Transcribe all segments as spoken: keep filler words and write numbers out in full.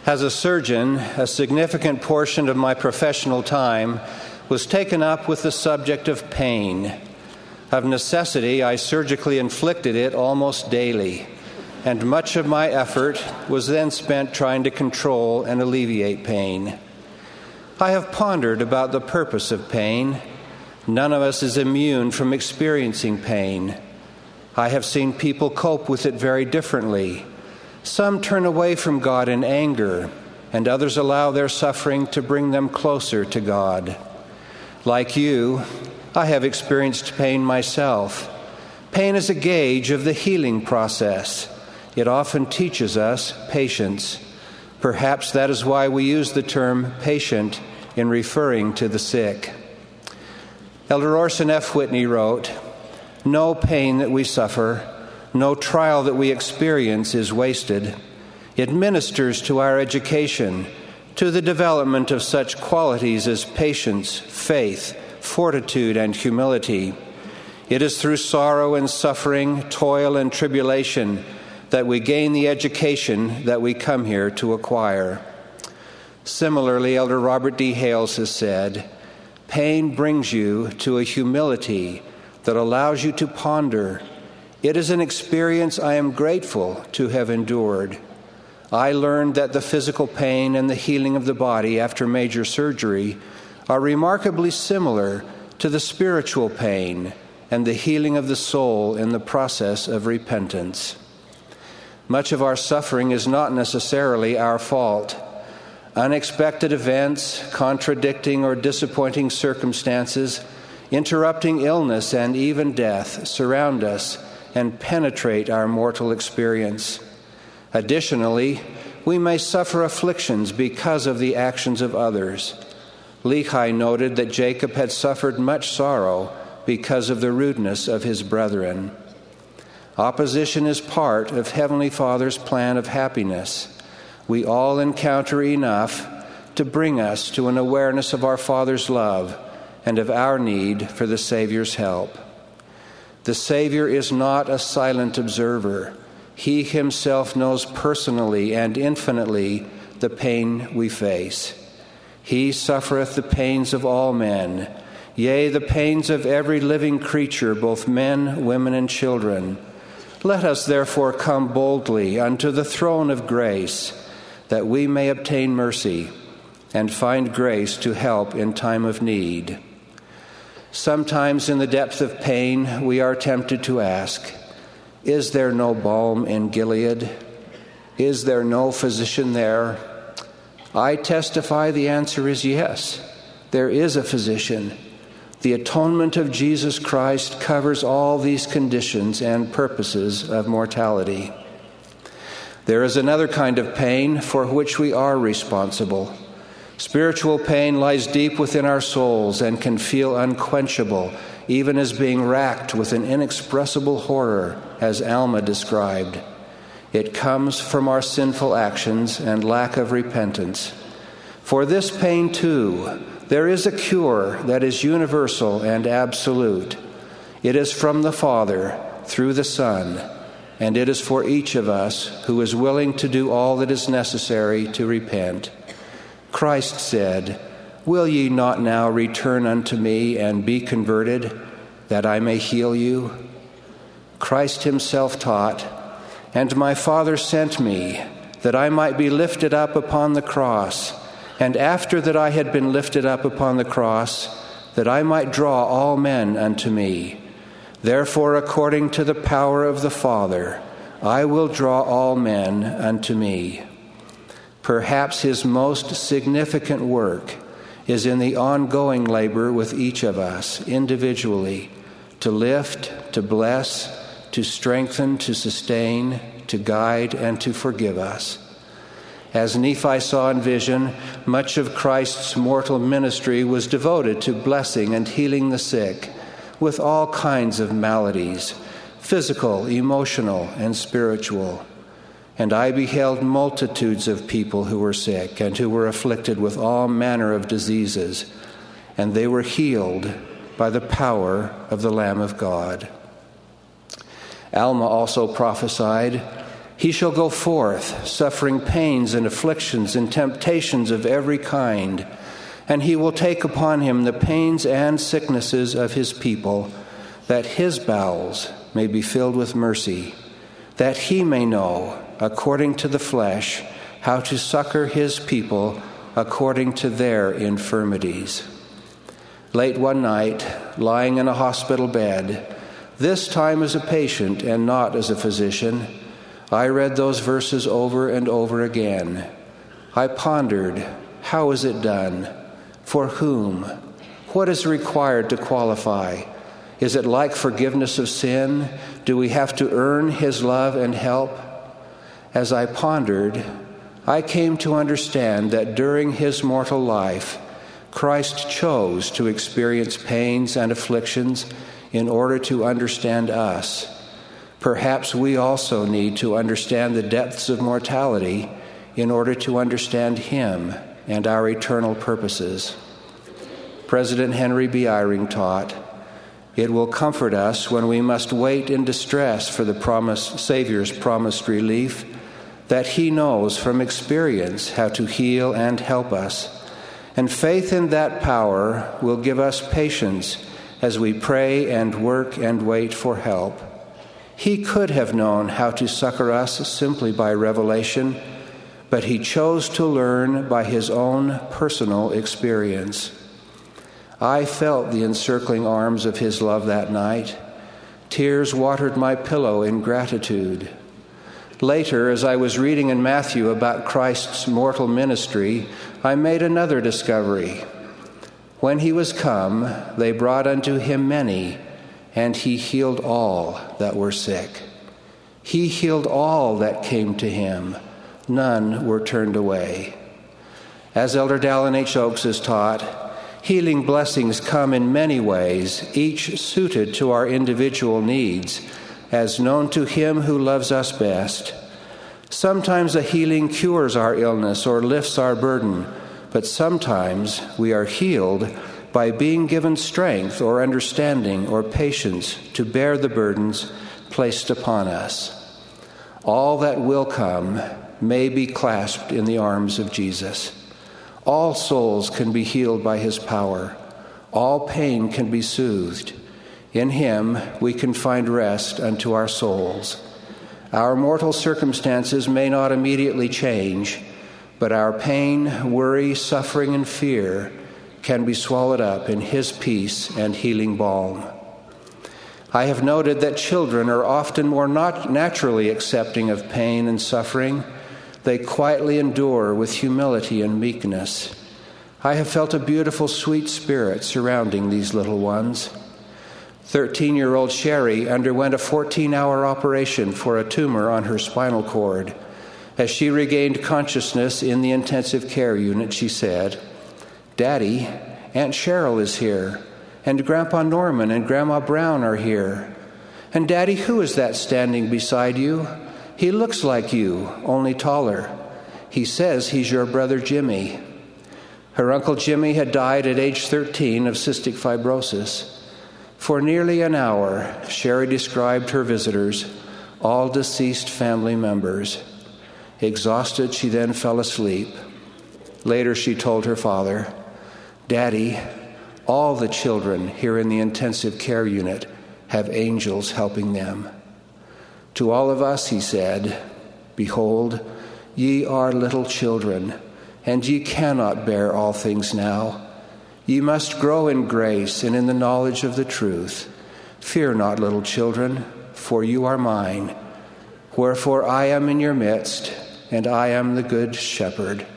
As a surgeon, a significant portion of my professional time was taken up with the subject of pain. Of necessity, I surgically inflicted it almost daily, and much of my effort was then spent trying to control and alleviate pain. I have pondered about the purpose of pain. None of us is immune from experiencing pain. I have seen people cope with it very differently. Some turn away from God in anger, and others allow their suffering to bring them closer to God. Like you, I have experienced pain myself. Pain is a gauge of the healing process. It often teaches us patience. Perhaps that is why we use the term patient in referring to the sick. Elder Orson F. Whitney wrote, "No pain that we suffer, no trial that we experience is wasted. It ministers to our education, to the development of such qualities as patience, faith, fortitude, and humility. It is through sorrow and suffering, toil and tribulation that we gain the education that we come here to acquire." Similarly, Elder Robert D. Hales has said, "Pain brings you to a humility that allows you to ponder. It is an experience I am grateful to have endured. I learned that the physical pain and the healing of the body after major surgery are remarkably similar to the spiritual pain and the healing of the soul in the process of repentance. Much of our suffering is not necessarily our fault. Unexpected events, contradicting or disappointing circumstances, interrupting illness and even death surround us and penetrate our mortal experience. Additionally, we may suffer afflictions because of the actions of others. Lehi noted that Jacob had suffered much sorrow because of the rudeness of his brethren. Opposition is part of Heavenly Father's plan of happiness. We all encounter enough to bring us to an awareness of our Father's love and of our need for the Savior's help. The Savior is not a silent observer. He himself knows personally and infinitely the pain we face. He suffereth the pains of all men, yea, the pains of every living creature, both men, women, and children. Let us therefore come boldly unto the throne of grace, that we may obtain mercy and find grace to help in time of need." Sometimes in the depth of pain, we are tempted to ask, is there no balm in Gilead? Is there no physician there? I testify the answer is yes. There is a physician. The atonement of Jesus Christ covers all these conditions and purposes of mortality. There is another kind of pain for which we are responsible. Spiritual pain lies deep within our souls and can feel unquenchable, even as being racked with an inexpressible horror, as Alma described. It comes from our sinful actions and lack of repentance. For this pain, too, there is a cure that is universal and absolute. It is from the Father through the Son, and it is for each of us who is willing to do all that is necessary to repent. Christ said, "Will ye not now return unto me and be converted, that I may heal you?" Christ himself taught, "And my Father sent me, that I might be lifted up upon the cross, and after that I had been lifted up upon the cross, that I might draw all men unto me. Therefore, according to the power of the Father, I will draw all men unto me." Perhaps his most significant work is in the ongoing labor with each of us individually, to lift, to bless, to strengthen, to sustain, to guide, and to forgive us. As Nephi saw in vision, much of Christ's mortal ministry was devoted to blessing and healing the sick with all kinds of maladies, physical, emotional, and spiritual. And I beheld multitudes of people who were sick and who were afflicted with all manner of diseases, and they were healed by the power of the Lamb of God. Alma also prophesied, He shall go forth, suffering pains and afflictions and temptations of every kind, and he will take upon him the pains and sicknesses of his people, that his bowels may be filled with mercy, that he may know, according to the flesh, how to succor his people according to their infirmities. Late one night, lying in a hospital bed, this time as a patient and not as a physician, I read those verses over and over again. I pondered, how is it done? For whom? What is required to qualify? Is it like forgiveness of sin? Do we have to earn his love and help? As I pondered, I came to understand that during his mortal life, Christ chose to experience pains and afflictions in order to understand us. Perhaps we also need to understand the depths of mortality in order to understand him and our eternal purposes. President Henry B. Eyring taught, "It will comfort us when we must wait in distress for the promised Savior's promised relief, that he knows from experience how to heal and help us. And faith in that power will give us patience as we pray and work and wait for help. He could have known how to succor us simply by revelation, but he chose to learn by his own personal experience. I felt the encircling arms of his love that night. Tears watered my pillow in gratitude. Later, as I was reading in Matthew about Christ's mortal ministry, I made another discovery. When he was come, they brought unto him many, and he healed all that were sick. He healed all that came to him. None were turned away." As Elder Dallin H. Oaks has taught, healing blessings come in many ways, each suited to our individual needs, as known to him who loves us best. Sometimes a healing cures our illness or lifts our burden, but sometimes we are healed by being given strength or understanding or patience to bear the burdens placed upon us. All that will come may be clasped in the arms of Jesus. All souls can be healed by his power. All pain can be soothed. In him we can find rest unto our souls. Our mortal circumstances may not immediately change, but our pain, worry, suffering, and fear can be swallowed up in his peace and healing balm. I have noted that children are often more not naturally accepting of pain and suffering. They quietly endure with humility and meekness. I have felt a beautiful, sweet spirit surrounding these little ones. Thirteen-year-old Sherry underwent a fourteen-hour operation for a tumor on her spinal cord. As she regained consciousness in the intensive care unit, she said, "Daddy, Aunt Cheryl is here, and Grandpa Norman and Grandma Brown are here. And Daddy, who is that standing beside you? He looks like you, only taller. He says he's your brother Jimmy." Her Uncle Jimmy had died at age thirteen of cystic fibrosis. For nearly an hour, Sherry described her visitors, all deceased family members. Exhausted, she then fell asleep. Later, she told her father, "Daddy, all the children here in the intensive care unit have angels helping them." To all of us, he said, "Behold, ye are little children, and ye cannot bear all things now. Ye must grow in grace and in the knowledge of the truth. Fear not, little children, for you are mine. Wherefore I am in your midst, and I am the good shepherd."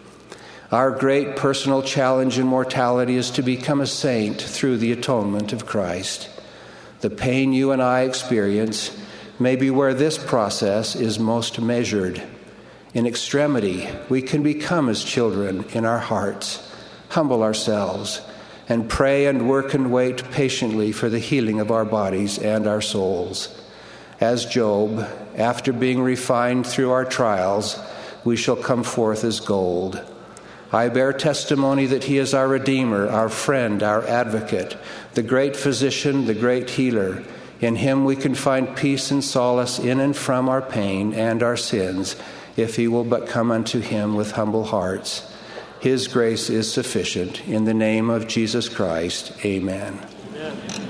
Our great personal challenge in mortality is to become a saint through the atonement of Christ. The pain you and I experience may be where this process is most measured. In extremity, we can become as children in our hearts, humble ourselves, and pray and work and wait patiently for the healing of our bodies and our souls. As Job, after being refined through our trials, we shall come forth as gold. I bear testimony that he is our Redeemer, our friend, our advocate, the great physician, the great healer. In him we can find peace and solace in and from our pain and our sins, if he will but come unto him with humble hearts. His grace is sufficient. In the name of Jesus Christ, amen. Amen.